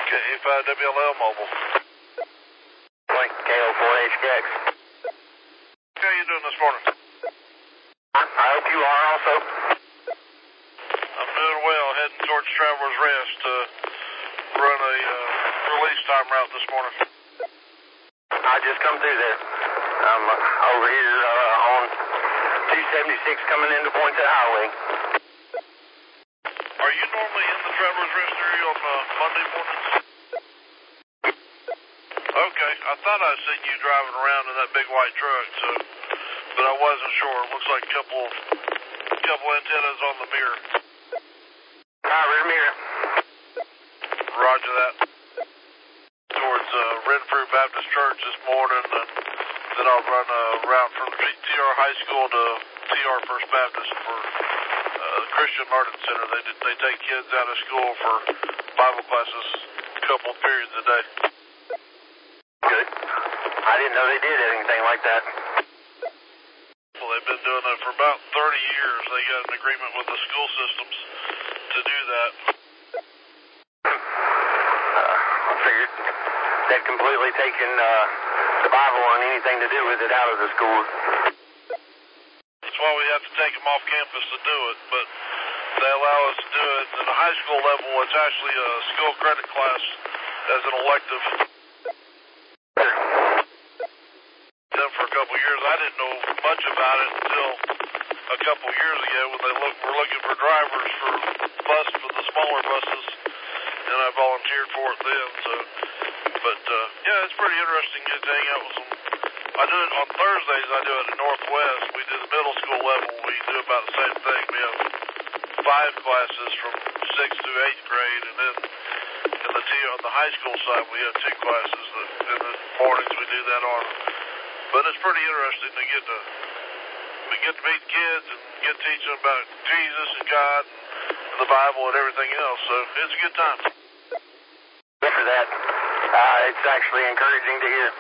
KE5WLL mobile. KO4HKX. How you doing this morning? I hope you are also. I'm doing well, heading towards Traveler's Rest to run a release time route this morning. I just come through there. I'm over here on 276 coming into Poinsett Highway. Are you normally in the Traveler's Rest area on Monday mornings? Okay, I thought I'd seen you driving around in that big white truck, but I wasn't sure. It looks like a couple antennas on the mirror. Rear mirror. Roger that. Towards Renfrew Baptist Church this morning, and then I'll run a route from TR High School to TR First Baptist for Christian Learning Center. They take kids out of school for Bible classes a couple periods a day. Good. I didn't know they did anything like that. Well, they've been doing it for about 30 years. They got an agreement with the school systems to do that. I figured they'd completely taken the Bible and anything to do with it out of the schools. That's why we have to take them off campus to do it, but they allow us to do it at the high school level. It's actually a school credit class as an elective. Done for a couple years. I didn't know much about it until a couple years ago when they were looking for drivers for the smaller buses, and I volunteered for it then. Yeah, it's pretty interesting to hang out with them. I do it on Thursdays. I do it at Northwest. We do the middle school level. We do about the same thing. We have 5 classes from 6th to 8th grade, and then on the high school side we have 2 classes. In the mornings we do that on. But it's pretty interesting to get to meet kids and get to teach them about Jesus and God and the Bible and everything else. So it's a good time. Good for that. It's actually encouraging to hear.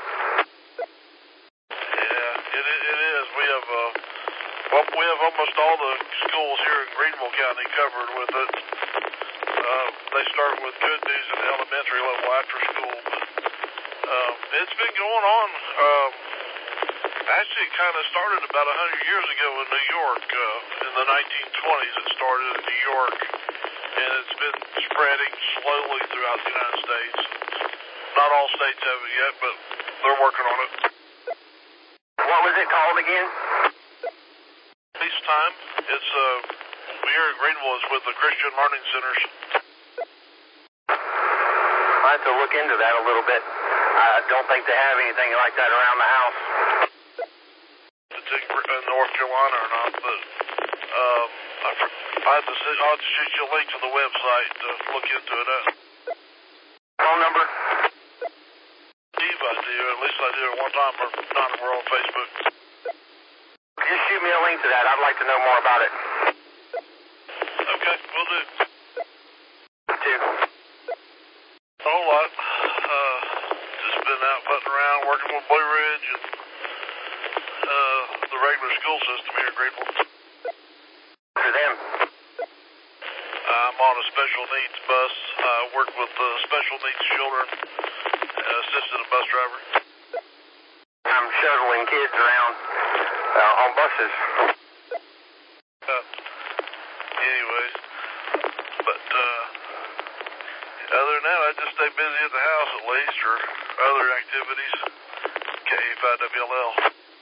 Yeah, it is. We have almost all the schools here in Greenville County covered with it. They start with Good News at the elementary level after school, but it's been going on. Actually, it kind of started about 100 years ago in New York. In the 1920s, it started in New York, and it's been spreading slowly throughout the United States. Not all states have it yet, but they're working on it. What was it called again? Release time. It's here in Greenville is with the Christian Learning Centers. I have to look into that a little bit. I don't think they have anything like that around the house. It's in North Carolina or not, but I'll have to shoot you a link to the website to look into it. Phone number? Steve, I do. At least I do it one time. We're on Facebook. Just shoot me a link to that. I'd like to know more about it. Okay, will do. Two. A whole lot. Just been out putting around, working with Blue Ridge and the regular school system here in Greenville. For them. I'm on a special needs bus. I work with special needs children, assisted a bus driver. I'm shuttling kids around on buses. Anyways, but other than that, I just stay busy at the house at least, or other activities. KE5WLL.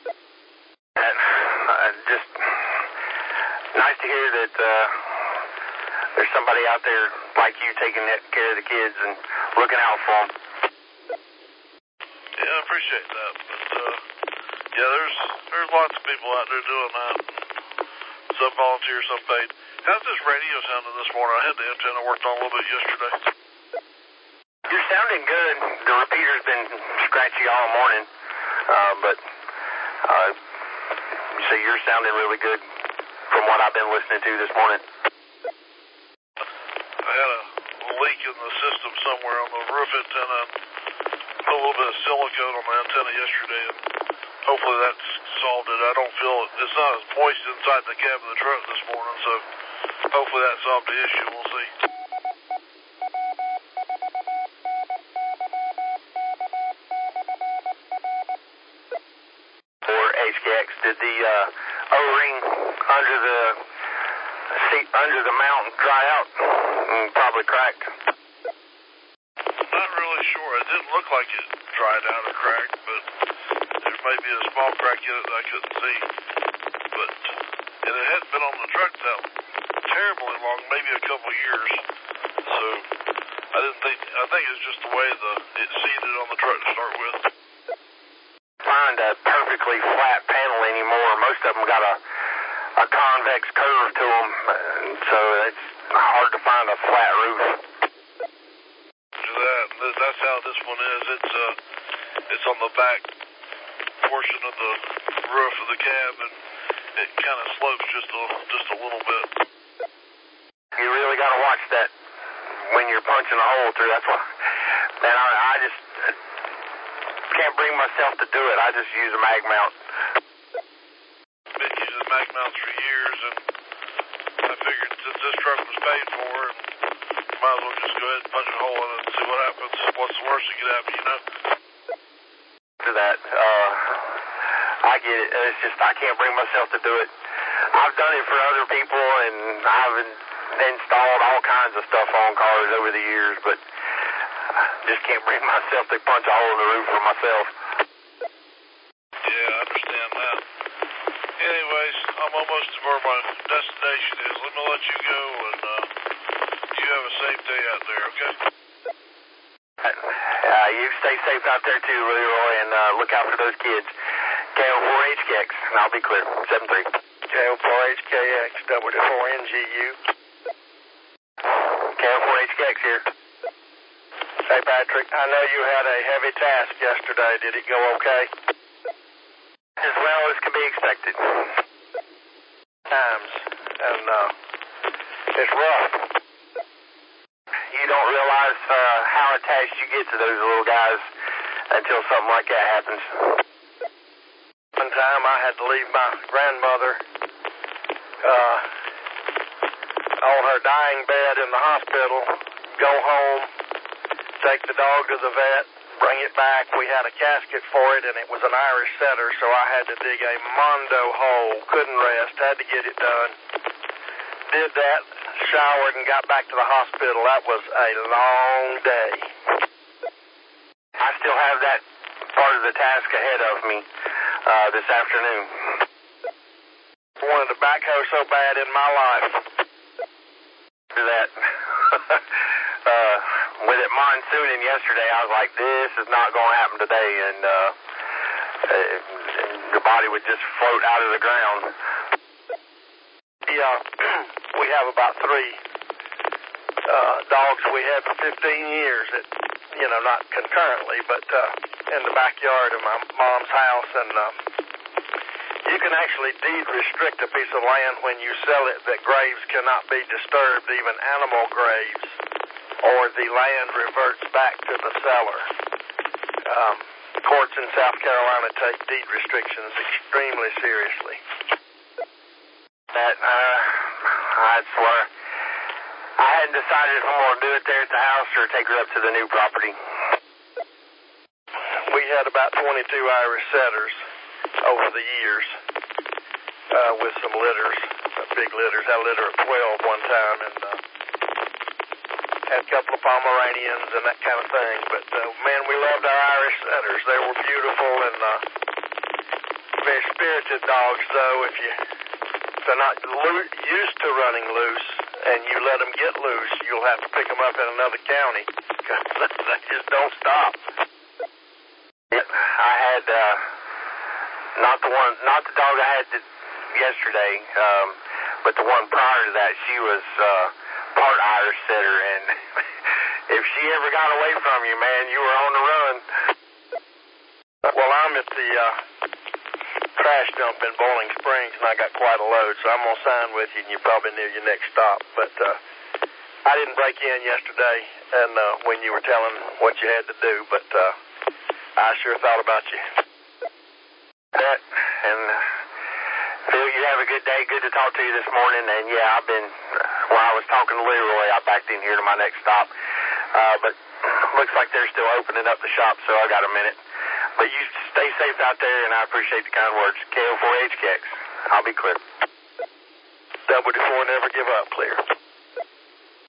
Just nice to hear that there's somebody out there like you taking care of the kids and looking out for them. Yeah, I appreciate that. But yeah, there's lots of people out there doing that. Some volunteer, some paid. How's this radio sounding this morning? I had the antenna worked on a little bit yesterday. You're sounding good. The repeater's been scratchy all morning, but so you're sounding really good from what I've been listening to this morning. I had a leak in the system somewhere on the roof antenna. Put a little bit of silicone on the antenna yesterday, and hopefully that's solved it. I don't feel it. It's not as moist inside the cab of the truck this morning, so hopefully that solved the issue. We'll see. HKX. Did the O-ring under the mount dry out and probably cracked? Not really sure. It didn't look like it dried out or cracked, but there may be a small crack in it that I couldn't see. And it hadn't been on the truck that terribly long, maybe a couple years. So I think it's just the way it seated on the truck to start with. Find a perfectly flat panel anymore. Most of them got a convex curve to them, and so it's hard to find a flat roof. That's how this one is. It's on the back portion of the roof of the cab, and it kind of slopes just a little bit. You really got to watch that when you're punching a hole through. That's why, man, I just can't bring myself to do it. I just use a mag mount. Been using mag mounts for years, and I figured since this truck was paid for, and might as well just go ahead and punch a hole in it and see what happens. What's the worst that could happen, you know? To that, I get it. It's just I can't bring myself to do it. I've done it for other people, and I've installed all kinds of stuff on cars over the years, but I just can't bring myself to punch a hole in the roof for myself. Yeah, I understand that. Anyways, I'm almost to where my destination is. Let me let you go, and you have a safe day out there, okay? You stay safe out there too, Leroy, and look out for those kids. KO4HKX, and I'll be clear. 7-3. KO4HKX, W4NGU. KO4HKX here. Hey, Patrick, I know you had a heavy task yesterday. Did it go okay? As well as can be expected. Times, and it's rough. You don't realize how attached you get to those little guys until something like that happens. One time I had to leave my grandmother on her dying bed in the hospital, go home, take the dog to the vet, bring it back. We had a casket for it, and it was an Irish setter, so I had to dig a mondo hole. Couldn't rest, had to get it done. Did that, showered, and got back to the hospital. That was a long day. I still have that part of the task ahead of me this afternoon. Wanted to backhoe so bad in my life. That with it monsooning yesterday, I was like, this is not going to happen today, and the body would just float out of the ground. Yeah, we have about 3 dogs we had for 15 years that, not concurrently, but in the backyard of my mom's house, and you can actually deed restrict a piece of land when you sell it that graves cannot be disturbed, even animal graves, or the land reverts back to the seller. Courts in South Carolina take deed restrictions extremely seriously. I swear, I hadn't decided if I'm going to do it there at the house or take her up to the new property. We had about 22 Irish setters over the years with some litters, big litters. Had a litter of 12 one time, and had a couple of Pomeranians and that kind of thing. But, man, we loved our Irish setters. They were beautiful and very spirited dogs, though. If they're not used to running loose and you let them get loose, you'll have to pick them up in another county because they just don't stop. I had not the dog I had yesterday, but the one prior to that. She was part Irish setter, and if she ever got away from you, man, you were on the run. Well, I'm at the trash dump in Bowling Springs, and I got quite a load, so I'm gonna sign with you, and you're probably near your next stop. But I didn't break in yesterday, and when you were telling what you had to do, but I sure thought about you. And Phil, you have a good day. Good to talk to you this morning. And yeah, while I was talking to Leroy, I backed in here to my next stop. But looks like they're still opening up the shop, so I got a minute. But you stay safe out there, and I appreciate the kind words. KO4H Kex. I'll be clear. Double 4, never give up, clear.